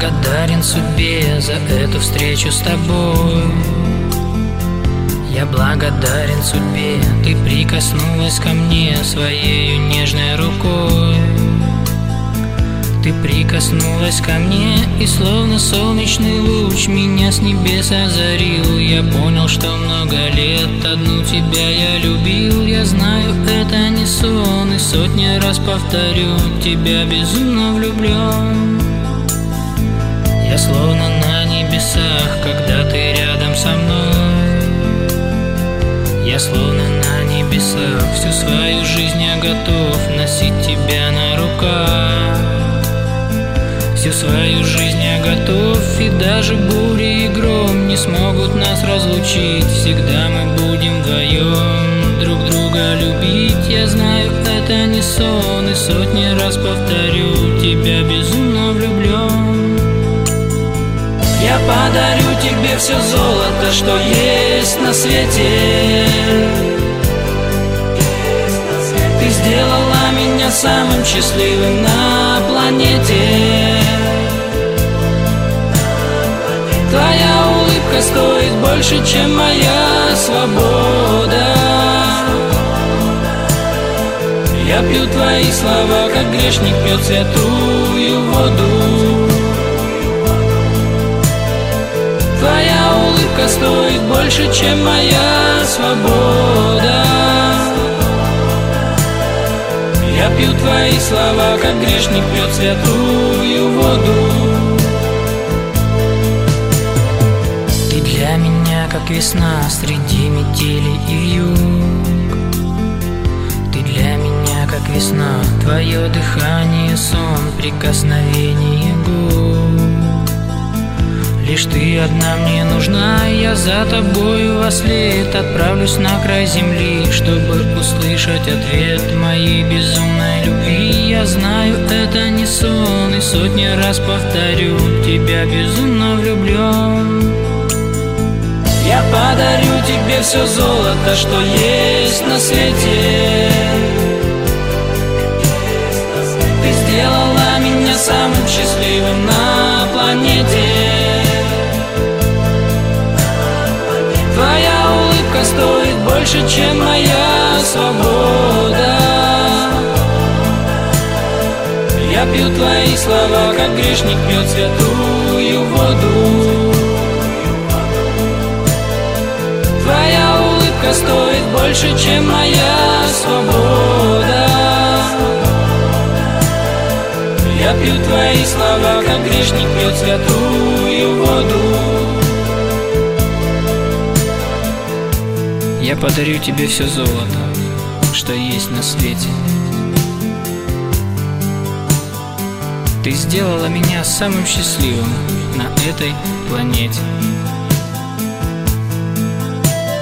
благодарен судьбе за эту встречу с тобой. Я благодарен судьбе, ты прикоснулась ко мне своей нежной рукой. Ты прикоснулась ко мне, и словно солнечный луч меня с небес озарил. Я понял, что много лет одну тебя я любил. Я знаю, это не сон, и сотни раз повторю, тебя безумно влюблен. Я словно на небесах, когда ты рядом со мной. Я словно на небесах, всю свою жизнь я готов носить тебя на руках. Всю свою жизнь я готов, и даже бури и гром не смогут нас разлучить. Всегда мы будем вдвоем друг друга любить. Я знаю, это не сон, и сотни раз повторю, тебя безумно влюблен. Я подарю тебе все золото, что есть на свете. Ты сделала меня самым счастливым на планете. Твоя улыбка стоит больше, чем моя свобода. Я пью твои слова, как грешник пьет святую воду. Твоя улыбка стоит больше, чем моя свобода. Я пью твои слова, как грешник пьет святую воду. Ты для меня, как весна среди метели и вьюг. Ты для меня, как весна, твое дыхание, сон, прикосновение губ. Лишь ты одна мне нужна, я за тобою во след отправлюсь на край земли, чтобы услышать ответ моей безумной любви. Я знаю, это не сон, и сотни раз повторю, тебя безумно влюблен. Я подарю тебе все золото, что есть на свете. Ты сделала меня самым счастливым на планете. Твоя улыбка стоит больше, чем моя свобода. Я пью твои слова, как грешник пьет святую воду. Твоя улыбка стоит больше, чем моя свобода. Я пью твои слова, как грешник пьет святую воду. Я подарю тебе все золото, что есть на свете. Ты сделала меня самым счастливым на этой планете.